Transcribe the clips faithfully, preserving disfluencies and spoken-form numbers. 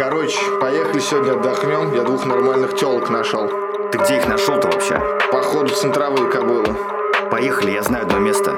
Короче, поехали сегодня отдохнем. Я двух нормальных телок нашел. Ты где их нашел-то вообще? Походу центровые кобылы. Поехали, я знаю одно место.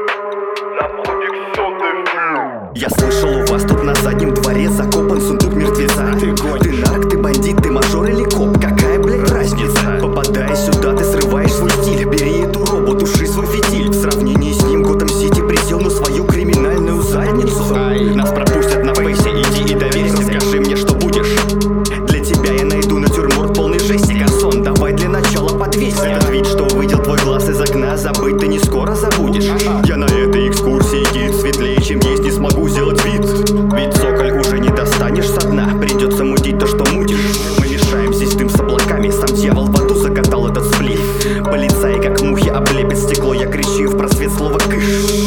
Я слышал, у вас тут на заднем дворе закопан сундук мертвеца. Ты гонишь. Ты нарк, ты бандит, ты мажор или коп? Какая, блядь, разница? Попадая сюда, ты срываешь свой стиль. Бери эту робу, туши свой фитиль. В сравнении с ним Готэм Сити присел на свою криминальную задницу. Нас пропустят на фейсе, иди и доверься. Скажи мне, что будешь. Для тебя я найду натюрморт полный жести. Гарсон, давай для начала по двести. Этот вид, что увидел твой глаз из окна, забыть ты не скоро забудешь. Я на этой экскурсии гид светлее, чем есть, не смогу сделать вид. Ведь цоколь уже не достанешь со дна. Придется мутить то, что мутишь. Мы мешаем здесь дым с облаками. Сам дьявол в аду закатал этот сплив. Полицаи как мухи облепят стекло. Я кричу в просвет слова кыш.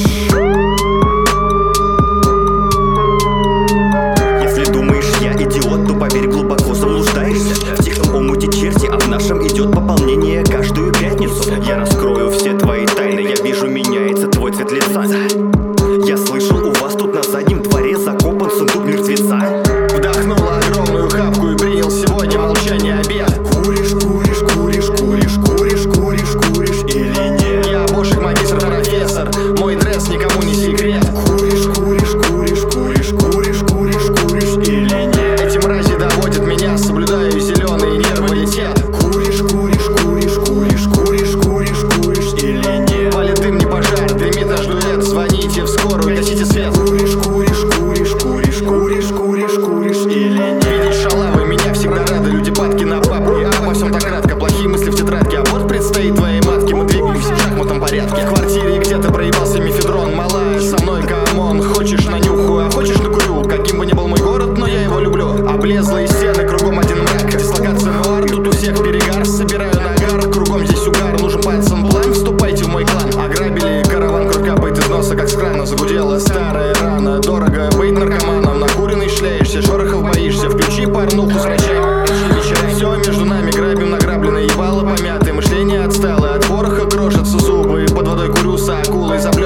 Если думаешь, я идиот, то поверь, глубоко заблуждаешься. В тихом омуте черти, а в нашем идет пополнение каждую пятницу. Я раскрою все твои тайны. Я вижу, меняется твой цвет лица. Я слышал, у вас тут на заднем дворе закопан сундук мертвеца. Вдохнул огромную хапку и принял сегодня молчание обед. Куришь, куришь, куришь, куришь, куришь, куришь, куришь или нет? Я бошек, магистр, профессор. Мой дресс никому не секрет. Куришь, куришь, куришь, куришь, куришь, куришь, куришь или нет? Эти мрази доводят меня, соблюдаю зеленый нервалитет. Куришь, куришь, куришь, куришь, куришь, куришь, куришь или нет? Палит дым, не пожар, дымит аж дуэт. Звоните в скорую, гасите свет. Куришь, куришь, куришь, куришь, куришь, куришь, куришь или нет? Видеть шалавы, меня всегда рады. Люди падки на папку, а обо всем так кратко. Плохие мысли в тетрадке, а вот предстоит твоей матке. Мы двигаемся в шахматном порядке. В квартире где-то проебался мефедрон. Малая со мной, камон. Хочешь нанюхаю, а хочешь накурю. Каким бы ни был мой город, но я его люблю. Облезлые стены, кругом один мрак. Дислокация нуар, тут у всех перегар. Собираю нагар, кругом здесь угар. Нужен пальцем план, вступайте в мой клан. Ограбили караван, кровь капает из носа, как с крана. Загудела старая рана. Дорого быть наркоманом. Накуренный шляешься, шорохов боишься. Включи порнуху, скачай. Все между нами, грабим награбленное. Ебало помятое, мышление отсталое. От пороха крошатся зубы. Под водой курю с акулой, заплю